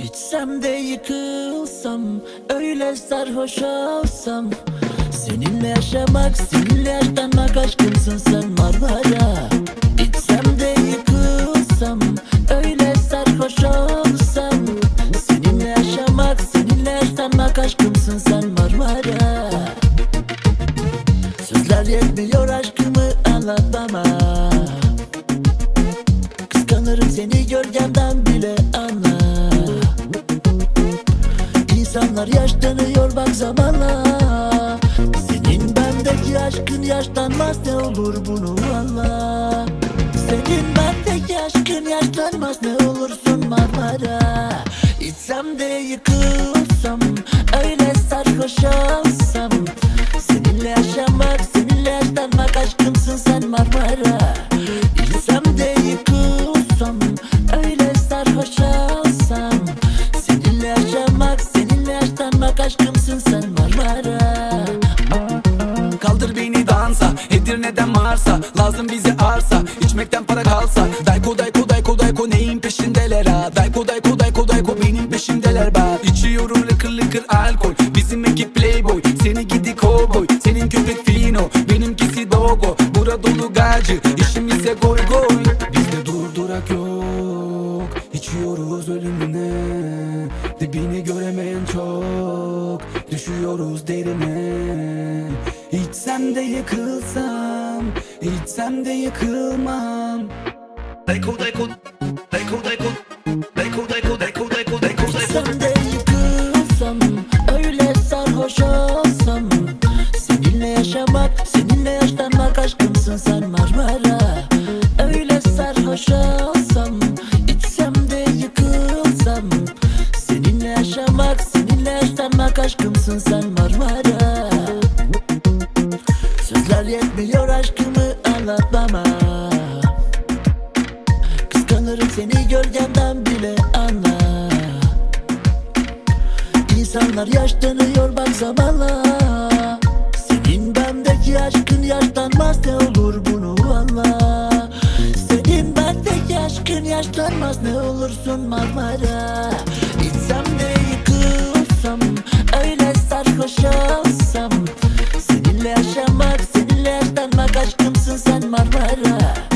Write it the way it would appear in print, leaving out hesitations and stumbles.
İçsem de yıkılsam, öyle sarhoş olsam, seninle yaşamak, seninle yaşlanmak aşkımsın sen Marmara. İçsem de yıkılsam, öyle sarhoş olsam, seninle yaşamak, seninle yaşlanmak aşkımsın sen Marmara. Sözler yetmiyor aşkımı anlatmama. Kıskanırım seni gölgemden bile anla. İnsanlar yaşlanıyor bak zamanla. Senin bendeki aşkın yaşlanmaz, ne olur bunu anla. Senin bendeki aşkın yaşlanmaz, ne olursun Marmara. İçsem de yıkılsam, öyle sarhoş olsam, seninle yaşamak, seninle yaşlanmak aşkımsın sen Marmara. İçsem de yıkılsam, öyle sarhoş olsam, seninle yaşamak, seninle yaşlanmak aşkımsın sen Marmara. Kaldır beni dansa, Edirne'den Mars'a, lazım bize arsa, içmekten para kalsa. Dayko dayko dayko dayko neyin peşindeler ha? Dayko dayko dayko dayko benim peşimdeler ben. İçiyorum lıkır lıkır alkol, bizim ekip playboy, seni gidi cowboy. Senin köpek fino, benimkisi dogo, bura dolu gacı, işimize goy goy. Bizde durdurak yok, içiyoruz ölümüne, dibini göremeyen çok, düşüyoruz derine. İçsem de yıkılsam, içsem de yıkılmam. Dayko dayko dayko dayko dayko dayko dayko dayko dayko. İçsem de yıkılsam, öyle sarhoş olsam, seninle yaşamak, seninle yaşlanmak aşkımsın sen Marmara. Öyle sarhoş olsam, içsem de yıkılsam, seninle yaşamak, seninle yaşlanmak aşkımsın sen Marmara. Sözler yetmiyor aşkımı anlatmama. Kıskanırım seni gölgemden bile anla. İnsanlar yaşlanıyor bak zamanla. Senin bendeki aşkın yaşlanmaz, ne olur bunu anla. Senin bendeki aşkın yaşlanmaz, ne olursun Marmara. İçsem de yıkılsam, öyle sarhoş olsam, seninle yaşamak, seninle yaşlanmak aşkımsın sen Marmara.